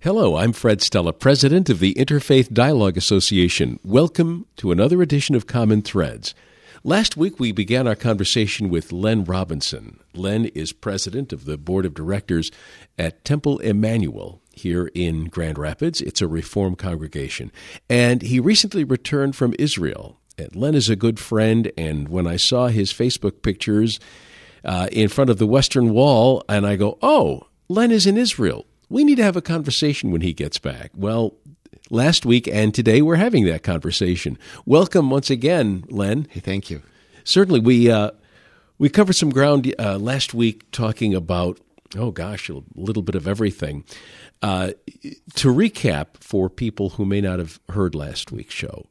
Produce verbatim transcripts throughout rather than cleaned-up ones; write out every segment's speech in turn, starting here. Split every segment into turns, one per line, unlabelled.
Hello, I'm Fred Stella, president of the Interfaith Dialogue Association. Welcome to another edition of Common Threads. Last week, we began our conversation with Len Robinson. Len is president of the board of directors at Temple Emmanuel here in Grand Rapids. It's a Reform congregation. And he recently returned from Israel. And Len is a good friend, and when I saw his Facebook pictures uh, in front of the Western Wall, and I go, oh, Len is in Israel. We need to have a conversation when he gets back. Well, last week and today we're having that conversation. Welcome once again, Len.
Hey, thank you.
Certainly, we uh, we covered some ground uh, last week talking about, oh gosh, a little bit of everything. Uh, to recap for people who may not have heard last week's show,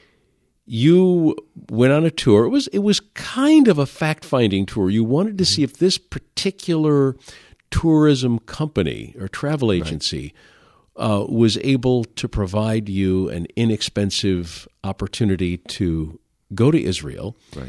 you went on a tour. It was it was kind of a fact-finding tour. You wanted to see if this particular tourism company or travel agency right. uh, was able to provide you an inexpensive opportunity to go to Israel,
right.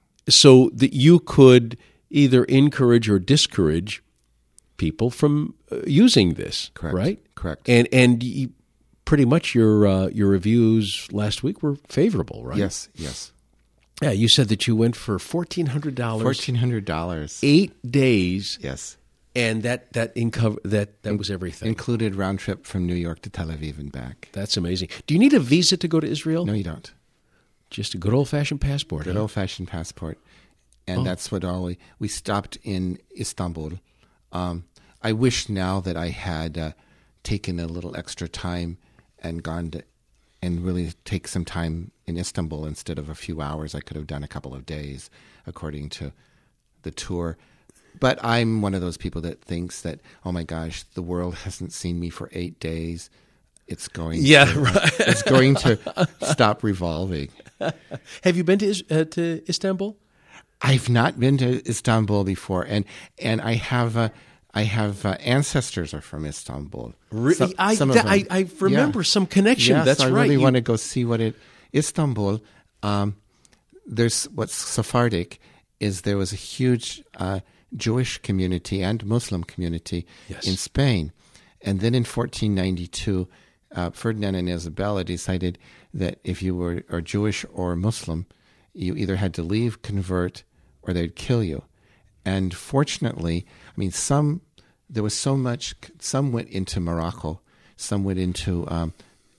so that you could either encourage or discourage people from uh, using this.
Correct.
Right?
Correct.
And and you, pretty much your uh, your reviews last week were favorable, right?
Yes. Yes.
Yeah. You said that you went for fourteen hundred dollars.
Fourteen hundred dollars.
Eight days.
Yes.
And that that inco- that that was everything.
Included round trip from New York to Tel Aviv and back.
That's amazing. Do you need a visa to go to Israel?
No, you don't.
Just a good old-fashioned passport.
Good
huh?
old-fashioned passport. And
oh.
that's what all we, we stopped in Istanbul. Um, I wish now that I had uh, taken a little extra time and gone to, and really take some time in Istanbul instead of a few hours. I could have done a couple of days according to the tour. But I'm one of those people that thinks that, oh my gosh, the world hasn't seen me for eight days. It's going
yeah,
to,
right.
it's going to stop revolving.
Have you been to uh, to Istanbul?
I've not been to Istanbul before, and and I have uh, I have uh, ancestors are from Istanbul.
Really,
some,
I,
some
th- I I remember
yeah.
some connection.
Yes,
That's
I
right.
really
you...
want to go see what it Istanbul. Um, there's what's Sephardic is there was a huge uh, Jewish community and Muslim community
yes.
in Spain, and then in fourteen ninety-two. Uh, Ferdinand and Isabella decided that if you were are Jewish or Muslim, you either had to leave, convert, or they'd kill you. And fortunately, I mean, some there was so much. Some went into Morocco, some went into um,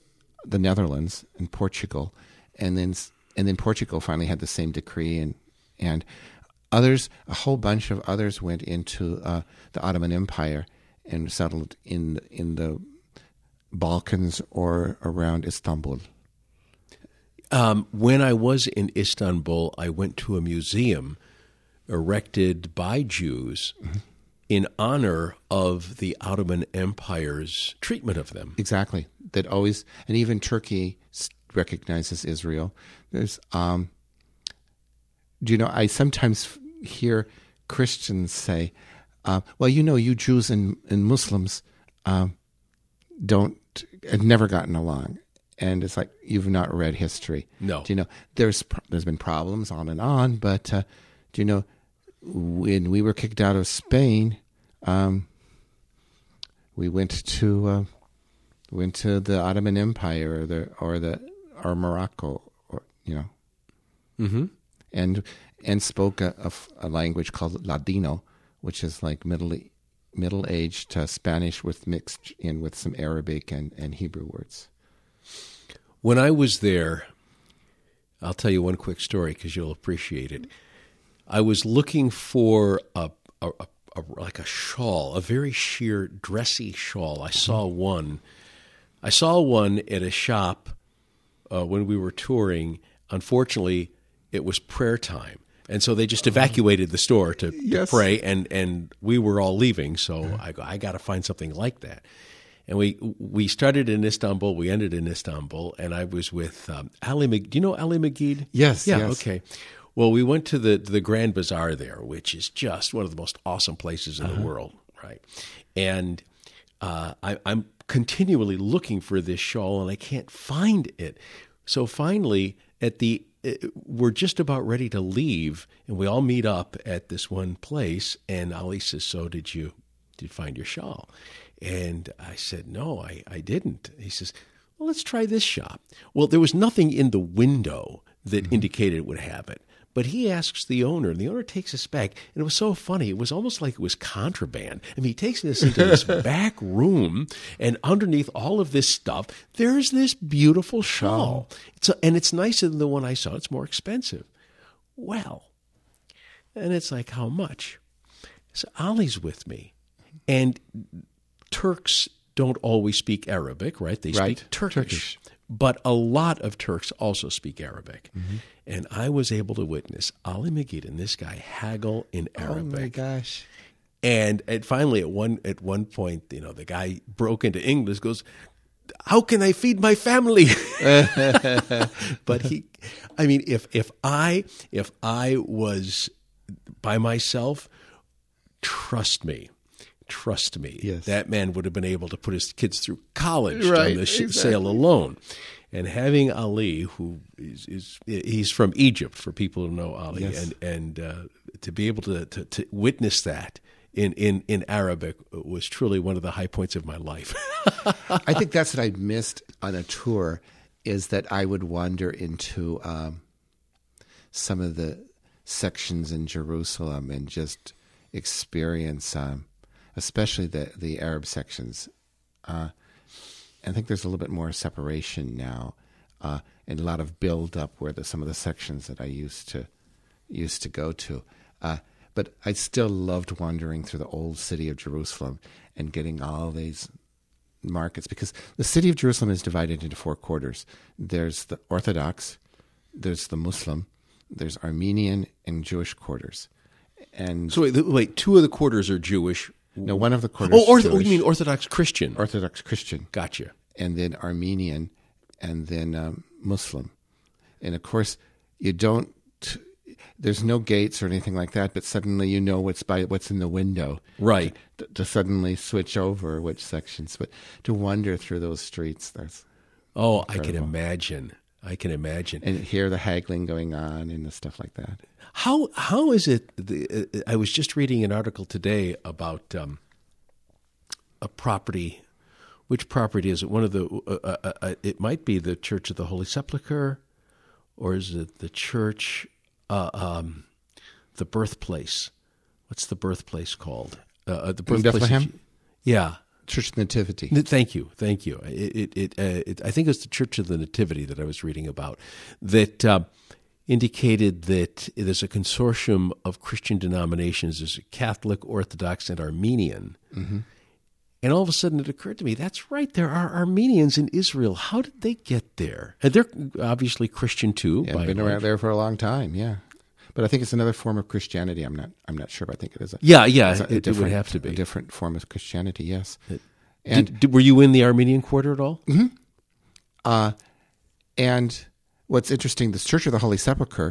the Netherlands and Portugal, and then and then Portugal finally had the same decree, and and others, a whole bunch of others went into uh, the Ottoman Empire and settled in in the Balkans or around Istanbul.
Um, when I was in Istanbul, I went to a museum erected by Jews mm-hmm. in honor of the Ottoman Empire's treatment of them.
Exactly. That always, and even Turkey recognizes Israel. There's, um, do you know, I sometimes hear Christians say, uh, well, you know, you Jews and, and Muslims, um, don't have never gotten along, and it's like you've not read history.
No,
do you know there's there's been problems on and on, but uh, do you know when we were kicked out of Spain, um, we went to uh, went to the Ottoman Empire or the or the or Morocco, or you know,
mm-hmm.
and and spoke a, a, a language called Ladino, which is like Middle middle-aged uh, Spanish with mixed in with some Arabic and, and Hebrew words.
When I was there, I'll tell you one quick story because you'll appreciate it. I was looking for a, a, a, a like a shawl, a very sheer, dressy shawl. I saw one. I saw one at a shop uh, when we were touring. Unfortunately, it was prayer time. And so they just evacuated the store to,
yes.
to pray, and, and we were all leaving. So yeah. I go, I got to find something like that. And we we started in Istanbul, we ended in Istanbul, and I was with um, Ali Magid. Do you know Ali Magid?
Yes.
Yeah.
Yes.
Okay. Well, we went to the the Grand Bazaar there, which is just one of the most awesome places in uh-huh. the world, right? And uh, I, I'm continually looking for this shawl, and I can't find it. So finally, at the we're just about ready to leave, and we all meet up at this one place, and Ali says, so did you did you find your shawl? And I said, no, I, I didn't. He says, well, let's try this shop. Well, there was nothing in the window that mm-hmm. indicated it would have it. But he asks the owner, and the owner takes us back. And it was so funny. It was almost like it was contraband. I mean, he takes us into this back room, and underneath all of this stuff, there's this beautiful shawl. It's a, and it's nicer than the one I saw. It's more expensive. Well, and it's like, how much? So Ollie's with me. And Turks don't always speak Arabic, right? They
right.
speak Turkish.
Turkish.
But a lot of Turks also speak Arabic.
Mm-hmm.
And I was able to witness Ollie McGee and this guy haggle in Arabic.
Oh, my gosh.
And, and finally, at one at one point, you know, the guy broke into English, goes, how can I feed my family? But he, I mean, if if I if I was by myself, trust me, trust me,
yes.
that man would have been able to put his kids through college
right,
on the
exactly.
sail alone. And having Ali, who is, is he's from Egypt, for people who know Ali,
yes.
and and uh, to be able to, to, to witness that in, in, in Arabic was truly one of the high points of my life.
I think that's what I missed on a tour, is that I would wander into um, some of the sections in Jerusalem and just experience, um, especially the, the Arab sections. Uh, I think there's a little bit more separation now, uh, and a lot of build-up where the, some of the sections that I used to used to go to. Uh, but I still loved wandering through the old city of Jerusalem and getting all these markets, because the city of Jerusalem is divided into four quarters. There's the Orthodox, there's the Muslim, there's Armenian and Jewish quarters. And
so wait, wait, two of the quarters are Jewish.
No, one of the quarters.
Oh, orth-
Jewish.
oh, you mean Orthodox Christian?
Orthodox Christian.
Gotcha.
And then Armenian, and then um, Muslim. And of course, you don't. There's no gates or anything like that, but suddenly you know what's by what's in the window.
Right.
To, to suddenly switch over which sections, but to wander through those streets, that's.
Oh,
incredible.
I can imagine. I can imagine.
And hear the haggling going on and the stuff like that.
How how is it? The, uh, I was just reading an article today about um, a property. Which property is it? One of the. Uh, uh, uh, it might be the Church of the Holy Sepulchre, or is it the church, uh, um, the birthplace? What's the birthplace called? Uh, the birthplace.
In Bethlehem.
Of, yeah.
Church of the Nativity.
Thank you, thank you. It, it, it, uh, it, I think it's the Church of the Nativity that I was reading about that uh, indicated that there's a consortium of Christian denominations. There's a Catholic, Orthodox, and Armenian. Mm-hmm. And all of a sudden it occurred to me, that's right, there are Armenians in Israel. How did they get there? And they're obviously Christian too.
Yeah,
by
been
and
around
large.
there for a long time, yeah. But I think it's another form of Christianity. I'm not. I'm not sure, but I think it is. A,
Yeah, yeah,
it's a, a
it, it would have to be
a different form of Christianity. Yes.
It,
and
did, did, were you in the Armenian quarter at all?
Mm-hmm. Uh, and what's interesting, the Church of the Holy Sepulchre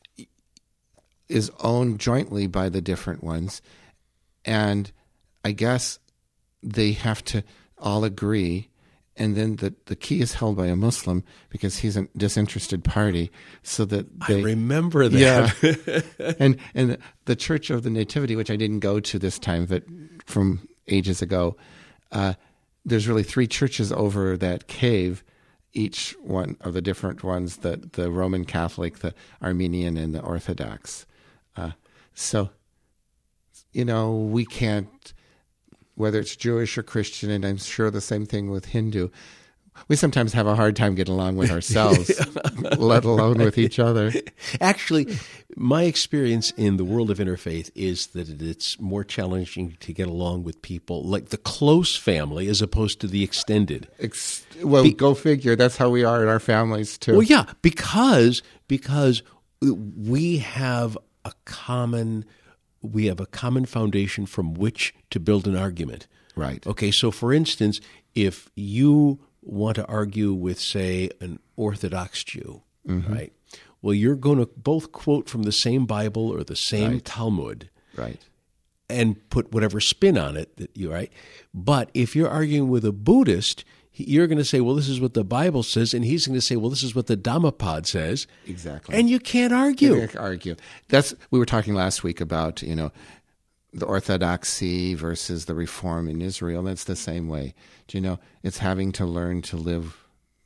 is owned jointly by the different ones, and I guess they have to all agree. And then the, the key is held by a Muslim because he's a disinterested party, so that they,
I remember that.
Yeah. and and the Church of the Nativity, which I didn't go to this time, but from ages ago, uh, there's really three churches over that cave, each one of the different ones, the, the Roman Catholic, the Armenian, and the Orthodox. Uh, so, you know, we can't... whether it's Jewish or Christian, and I'm sure the same thing with Hindu, we sometimes have a hard time getting along with ourselves, let alone with each other.
Actually, my experience in the world of interfaith is that it's more challenging to get along with people like the close family as opposed to the extended.
Ex- well, Be- go figure. That's how we are in our families, too.
Well, yeah, because because we have a common... we have a common foundation from which to build an argument.
Right.
Okay, so for instance, if you want to argue with, say, an Orthodox Jew, mm-hmm. right? Well, you're going to both quote from the same Bible or the same
right.
Talmud.
Right.
And put whatever spin on it that you right. But if you're arguing with a Buddhist, you're going to say, well, this is what the Bible says, and he's going to say, well, this is what the Dhammapad says.
Exactly.
And you can't argue.
You can't argue. That's we were talking last week about, you know, the Orthodoxy versus the Reform in Israel. That's the same way. Do you know, it's having to learn to live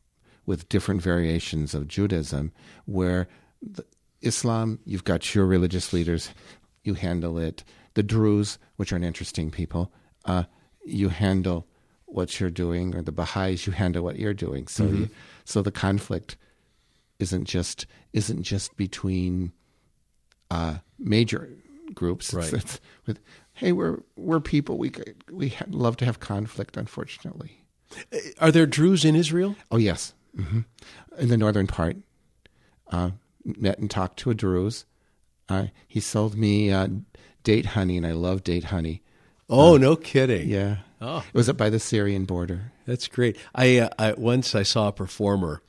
with different variations of Judaism, where the Islam, you've got your religious leaders, you handle it. The Druze, which are an interesting people, uh, you handle what you're doing, or the Baha'is, you handle what you're doing. So, mm-hmm. you, so the conflict isn't just isn't just between uh, major groups.
Right.
It's, it's with, hey, we're we're people. We we love to have conflict. Unfortunately,
are there Druze in Israel?
Oh yes, mm-hmm. In the northern part. Uh, met and talked to a Druze. Uh, he sold me uh, date honey, and I love date honey.
Oh,
uh,
no kidding!
Yeah,
oh,
it was up by the Syrian border.
That's great. I, uh, I once I saw a performer,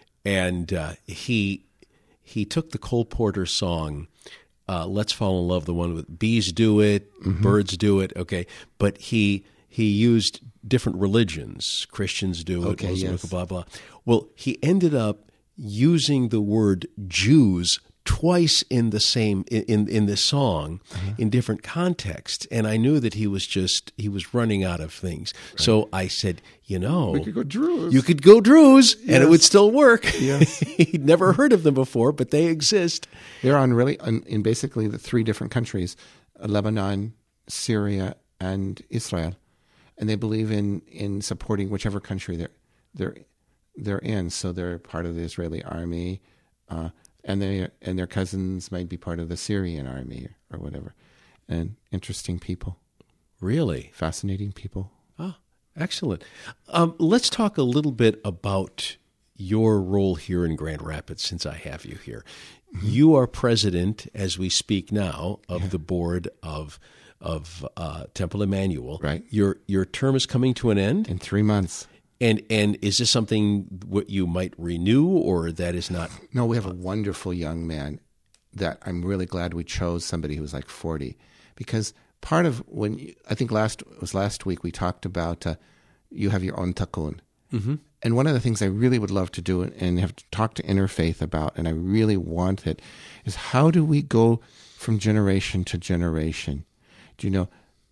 and uh, he he took the Cole Porter song, uh, "Let's Fall in Love," the one with bees do it, mm-hmm. birds do it. Okay, but he he used different religions. Christians do it,
okay,
Muslims,
yes.
blah blah. Well, he ended up using the word Jews twice in the same in in this song, uh-huh. in different contexts, and I knew that he was just he was running out of things. Right. So I said, you know,
we could go Druze.
You could go Druze,
yes.
and it would still work.
Yes.
He'd never heard of them before, but they exist.
They're on really on, in basically the three different countries: uh, Lebanon, Syria, and Israel, and they believe in in supporting whichever country they're they're they're in. So they're part of the Israeli army. Uh, And they and their cousins might be part of the Syrian army or, or whatever. And interesting people.
Really?
Fascinating people.
Oh, excellent. Um, let's talk a little bit about your role here in Grand Rapids, since I have you here. Mm-hmm. You are president, as we speak now, of yeah. the board of of uh, Temple Emmanuel.
Right.
Your your term is coming to an end?
In three months.
And and is this something what you might renew, or that is not?
No, we have a wonderful young man that I'm really glad we chose, somebody who's like forty, because part of when you, I think last it was last week we talked about uh, you have your own tikkun, mm-hmm. and one of the things I really would love to do and have talked to Interfaith about, and I really want it, is how do we go from generation to generation? Do you know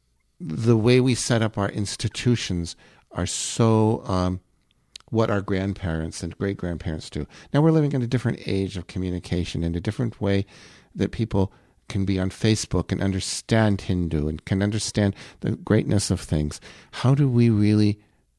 the way we set up our institutions are so um, what our grandparents and great-grandparents do. Now we're living in a different age of communication, in a different way that people can be on Facebook and understand Hindu and can understand the greatness of things. How do we really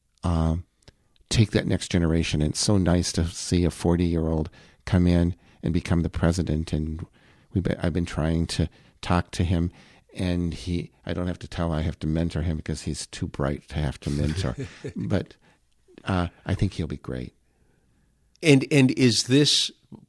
um, take that next generation? And it's so nice to see a forty-year-old come in and become the president. And we've been, I've been trying to talk to him. And he, I don't have to tell, I have to mentor him because he's too bright to have to mentor. But uh, I think he'll be great.
And and is this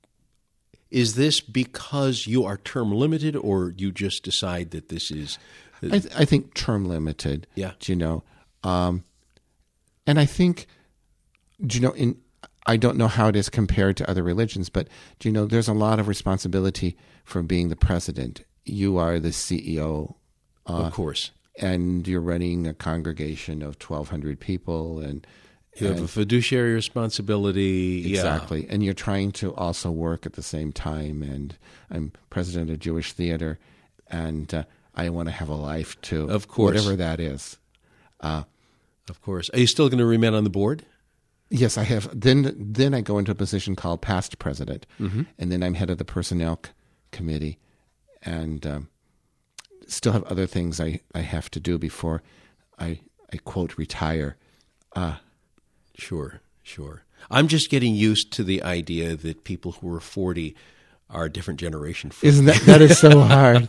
is this because you are term limited, or you just decide that this is? Uh,
I, th- I think term limited.
Yeah.
Do you know? Um, and I think, do you know? In I don't know how it is compared to other religions, but do you know? There's a lot of responsibility for being the president. You are the C E O. Uh,
of course.
And you're running a congregation of twelve hundred people. And
you have
and,
a fiduciary responsibility.
Exactly.
Yeah.
And you're trying to also work at the same time. And I'm president of Jewish Theater, and uh, I want to have a life too.
Of course.
Whatever that is. Uh,
of course. Are you still going to remain on the board?
Yes, I have. Then then I go into a position called past president.
Mm-hmm.
And then I'm head of the personnel c- committee. And um, still have other things I, I have to do before I, I quote, retire. Uh,
sure, sure. I'm just getting used to the idea that people who are forty are a different generation. From
Isn't that, that is so hard.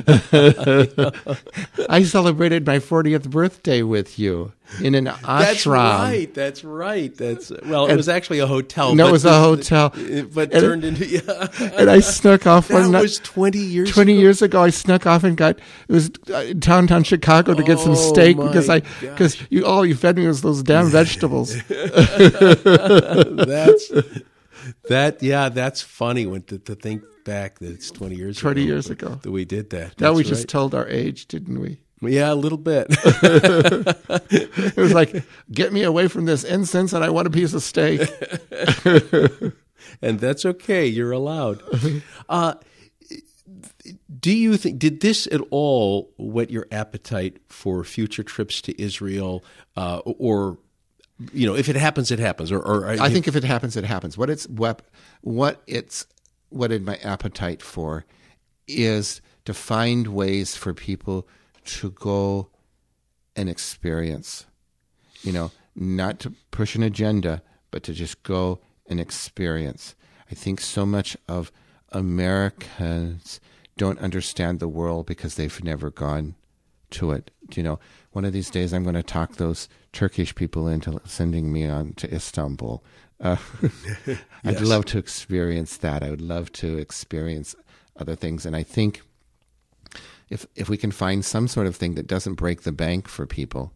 I celebrated my fortieth birthday with you in an ashram.
That's right. That's right. That's well. It
and,
was actually a hotel.
No,
but
it was a hotel,
but
and,
turned into yeah.
And I snuck off.
That
one night,
was twenty years.
Twenty
ago?
years ago, I snuck off and got it was uh, downtown Chicago to get some
oh,
steak because I because you all you fed me was those damn vegetables.
That's that. Yeah, that's funny when to, to think back that it's twenty years.
Twenty
ago
years ago
that we did that.
Now
That's
we
right.
just told our age, didn't we?
Yeah, a little bit.
It was like, get me away from this incense and I want a piece of steak.
And that's okay. You're allowed. Uh, do Do you think, did this at all whet your appetite for future trips to Israel, uh, or, you know, if it happens, it happens, or, or
I think if it happens, it happens. What it's what what it's whetted my appetite for is to find ways for people to go and experience, you know, not to push an agenda, but to just go and experience. I think so much of Americans don't understand the world because they've never gone to it. You know, one of these days I'm going to talk those Turkish people into sending me on to Istanbul. Uh,
yes.
I'd love to experience that. I would love to experience other things. And I think if if we can find some sort of thing that doesn't break the bank for people,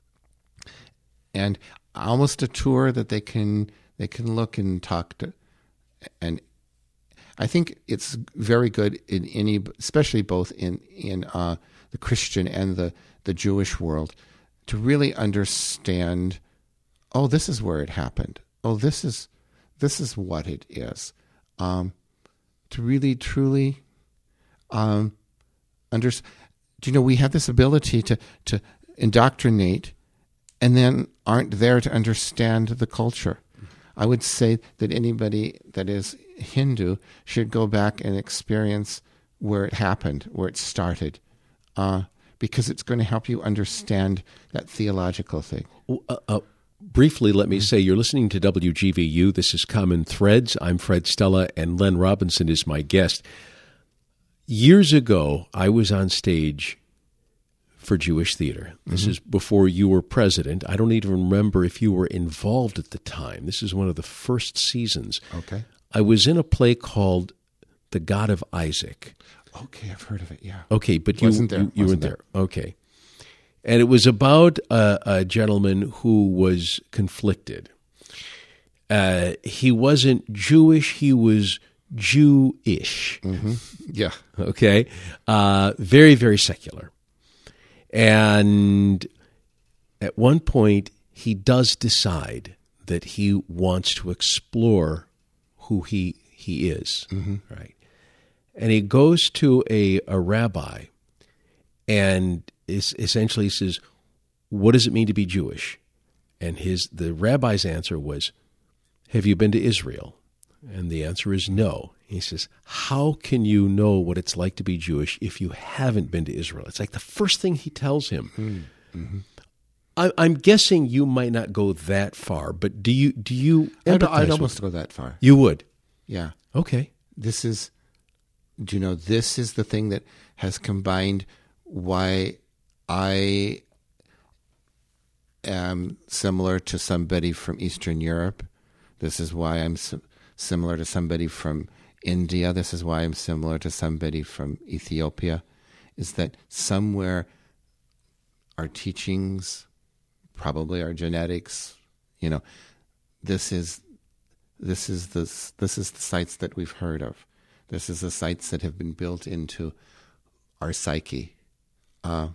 and almost a tour that they can they can look and talk to, and I think it's very good in any, especially both in in uh, the Christian and the, the Jewish world, to really understand. Oh, this is where it happened. Oh, this is this is what it is. Um, to really truly, um, under, you know, we have this ability to to indoctrinate, and then aren't there to understand the culture. I would say that anybody that is Hindu should go back and experience where it happened, where it started, uh, because it's going to help you understand that theological thing.
Uh, uh, briefly, let me say, you're listening to W G V U. This is Common Threads. I'm Fred Stella, and Len Robinson is my guest. Years ago, I was on stage for Jewish theater. This mm-hmm. is before you were president. I don't even remember if you were involved at the time. This is one of the first seasons.
Okay.
I was in a play called The God of Isaac.
Okay, I've heard of it, yeah.
Okay, but you,
wasn't there.
you, you
wasn't
weren't there. Okay. And it was about a, a gentleman who was conflicted. Uh, he wasn't Jewish, he was Jewish.
Mm-hmm. Yeah.
Okay? Uh, very, very secular. And at one point, he does decide that he wants to explore who he he is,
mm-hmm.
right? And he goes to a, a rabbi and is essentially says, "What does it mean to be Jewish?" And his the rabbi's answer was, "Have you been to Israel?" And the answer is no. He says, "How can you know what it's like to be Jewish if you haven't been to Israel?" It's like the first thing he tells him.
Mm-hmm.
I, I'm guessing you might not go that far, but do you? Do you?
I'd,
empathize
I'd
with-
almost go that far.
You would.
Yeah.
Okay.
This is, do you know, this is the thing that has combined why I am similar to somebody from Eastern Europe. This is why I'm sim- similar to somebody from India. This is why I'm similar to somebody from Ethiopia, is that somewhere our teachings, probably our genetics, you know, this is this is the this is the sites that we've heard of. This is the sites that have been built into our psyche. Uh,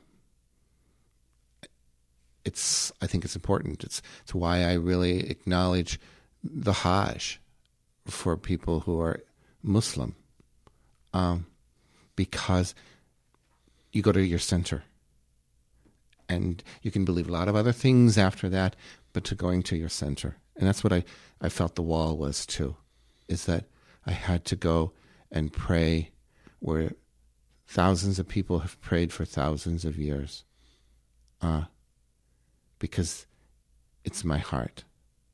it's I think it's important. It's it's why I really acknowledge the Hajj for people who are Muslim, um, because you go to your center, and you can believe a lot of other things after that, but to going to your center. And that's what I, I felt the wall was too, is that I had to go and pray where thousands of people have prayed for thousands of years, uh, because it's my heart.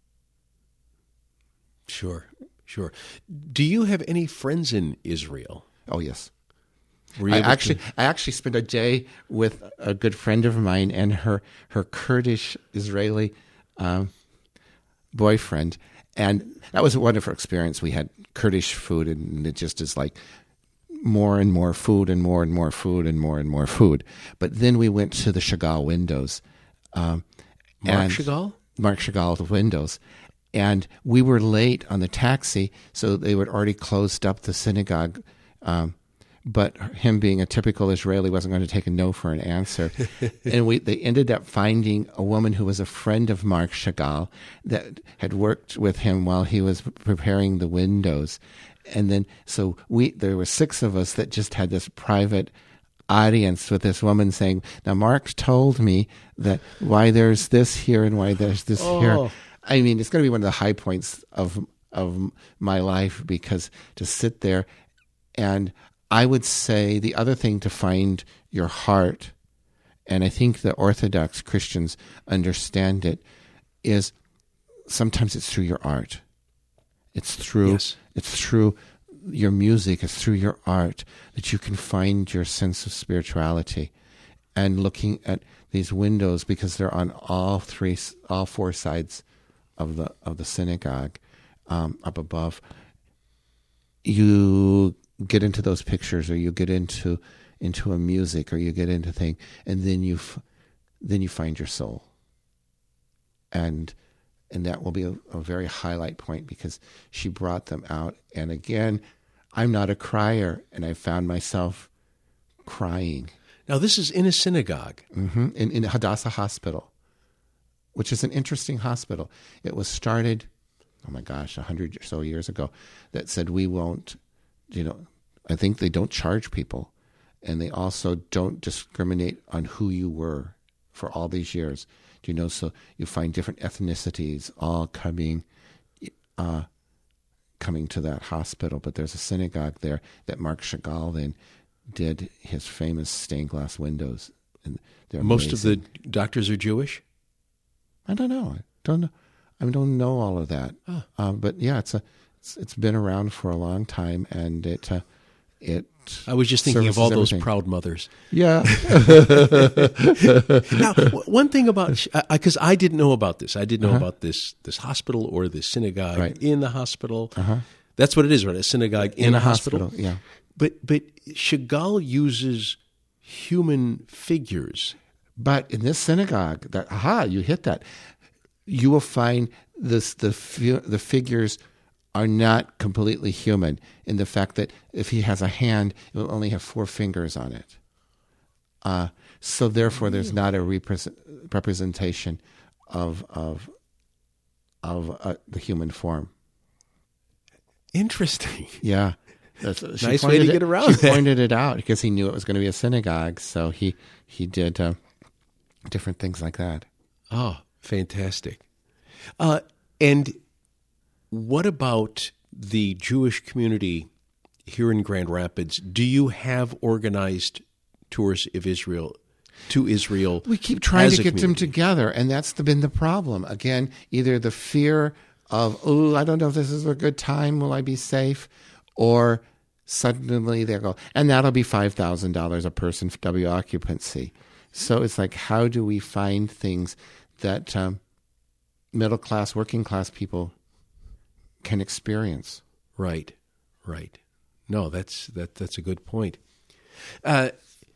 Sure, sure. Do you have any friends in Israel?
Oh, yes.
Were you
I
able
actually,
to-
I actually spent a day with a good friend of mine and her, her Kurdish Israeli um, boyfriend, and that was a wonderful experience. We had Kurdish food, and it just is like more and more food and more and more food and more and more food. But then we went to the Chagall windows. Um,
Mark
and
Chagall?
Mark Chagall windows. And we were late on the taxi, so they had already closed up the synagogue. Um, but him being a typical Israeli wasn't going to take a no for an answer. And we they ended up finding a woman who was a friend of Mark Chagall that had worked with him while he was preparing the windows. and then so we there were six of us that just had this private audience with this woman saying, now Mark told me that why there's this here and why there's this
Oh.
here. I mean, it's going to be one of the high points of of my life, because to sit there, and I would say the other thing to find your heart, and I think the Orthodox Christians understand it, is sometimes it's through your art. It's through
Yes.
it's through your music, it's through your art that you can find your sense of spirituality. And looking at these windows, because they're on all three, all four sides of the of the synagogue, um, up above, you get into those pictures, or you get into into a music, or you get into thing, and then you f- then you find your soul. And and that will be a, a very highlight point, because she brought them out. And again, I'm not a crier, and I found myself crying.
Now, this is in a synagogue.
Mm-hmm. In, in Hadassah Hospital, which is an interesting hospital. It was started, oh my gosh, a hundred or so years ago, that said we won't, you know, I think they don't charge people, and they also don't discriminate on who you were for all these years. Do you know, so you find different ethnicities all coming uh, coming to that hospital. But there's a synagogue there that Marc Chagall then did his famous stained glass windows. And they're
Most of
amazing.
the doctors are Jewish?
I don't know. I don't know. I don't know all of that.
Oh.
Uh, but yeah, it's a it's, it's been around for a long time, and it uh, it.
I was just thinking of
services
all those
everything.
proud mothers.
Yeah.
Now, w- one thing about, because I didn't know about this. I didn't know
Uh-huh.
about this this hospital or this synagogue
Right.
in the hospital.
Uh-huh.
That's what it is, right? A synagogue in,
In
a
a
hospital.
hospital, yeah.
But but Chagall uses human figures.
But in this synagogue, that aha, you hit that. You will find this the fi- the figures are not completely human, in the fact that if he has a hand, it will only have four fingers on it. Uh, so therefore, there's not a repres- representation of of of uh, the human form.
Interesting.
Yeah. That's, she
Nice way to
pointed
get
it-
around
She
that.
pointed it out because he knew it was going to be a synagogue, so he he did uh, different things like that.
Oh, fantastic. Uh, and what about the Jewish community here in Grand Rapids? Do you have organized tours of Israel, to Israel?
We keep trying
as
to
a
get them
community?
together, and that's the, been the problem. Again, either the fear of, oh, I don't know if this is a good time, will I be safe? Or suddenly they go, and that'll be five thousand dollars a person for W occupancy. So it's like, how do we find things that um, middle class, working class people can experience?
Right, right. No, that's that. That's a good point. Uh,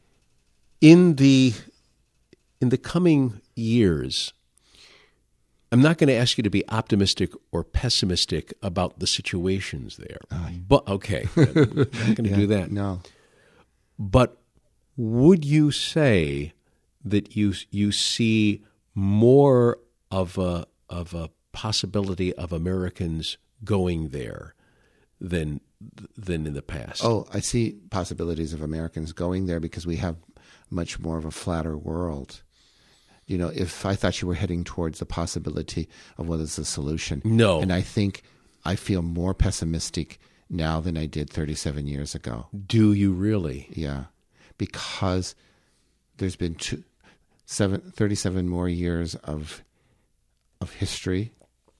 in the in the coming years, I'm not going to ask you to be optimistic or pessimistic about the situations there. But okay, I'm not going to do that.
No.
But would you say that you you see more of a of a possibility of Americans going there than than in the past?
Oh, I see possibilities of Americans going there because we have much more of a flatter world. You know, if I thought you were heading towards the possibility of what is the solution.
No.
And I think I feel more pessimistic now than I did thirty-seven years ago.
Do you really?
Yeah. Because there's been two, seven, thirty-seven more years of of history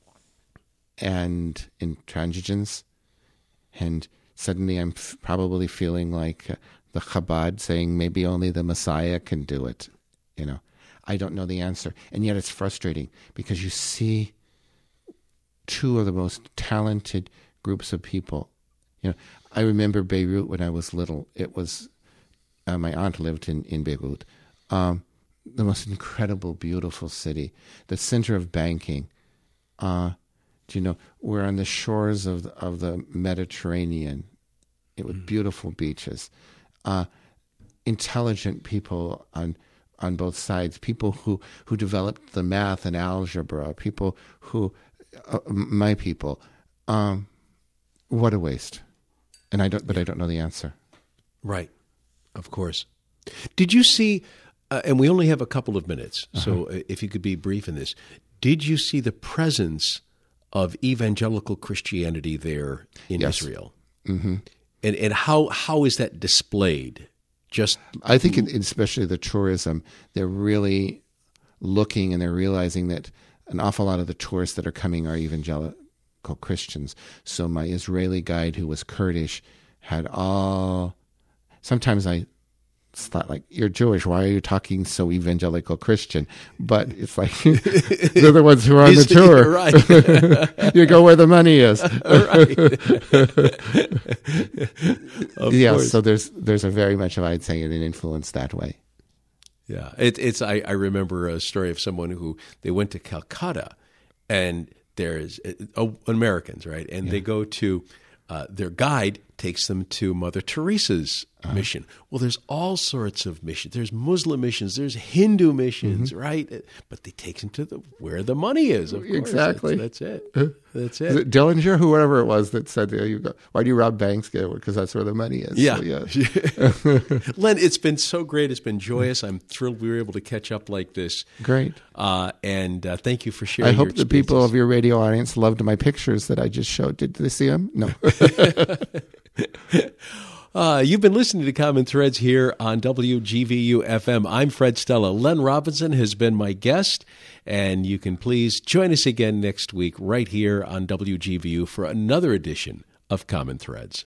and intransigence. And suddenly I'm f- probably feeling like uh, the Chabad saying maybe only the Messiah can do it. You know, I don't know the answer. And yet it's frustrating because you see two of the most talented groups of people. You know, I remember Beirut when I was little. It was, uh, my aunt lived in, in Beirut. Um, the most incredible, beautiful city. The center of banking. Uh, do you know, we're on the shores of the, of the Mediterranean. It with beautiful beaches. Uh, intelligent people on on both sides. People who, who developed the math and algebra. People who, uh, my people. Um, what a waste. And I don't, but I don't know the answer.
Right. Of course. Did you see, uh, and we only have a couple of minutes, uh-huh. so if you could be brief in this, did you see the presence of evangelical Christianity there in
yes.
Israel?
Mm-hmm.
And and how how is that displayed? Just
I think, in, especially the tourism, they're really looking and they're realizing that an awful lot of the tourists that are coming are evangelical Christians. So my Israeli guide, who was Kurdish, had all. Sometimes I thought, like, you're Jewish, why are you talking so evangelical Christian? But it's like, they're the ones who are on the tour.
Right.
You go where the money is.
Of
yeah,
course.
so there's there's a very much of, I'd say, an influence that way.
Yeah, it, it's. I, I remember a story of someone who, they went to Calcutta, and there's uh, Americans, right? And yeah. they go to, uh, their guide takes them to Mother Teresa's uh-huh. mission. Well, there's all sorts of missions. There's Muslim missions. There's Hindu missions, mm-hmm. right? But they take them to the where the money is. Of course,
exactly.
That's, that's it. That's it.
Is it Dillinger, whoever it was, that said, you go, "Why do you rob banks? Because that's where the money is."
Yeah.
So, yeah.
Len, it's been so great. It's been joyous. I'm thrilled we were able to catch up like this.
Great.
Uh, and uh, thank you for sharing.
I hope
your
the people of your radio audience loved my pictures that I just showed. Did they see them? No.
Uh, you've been listening to Common Threads here on W G V U F M. I'm Fred Stella. Len Robinson has been my guest, and you can please join us again next week right here on W G V U for another edition of Common Threads.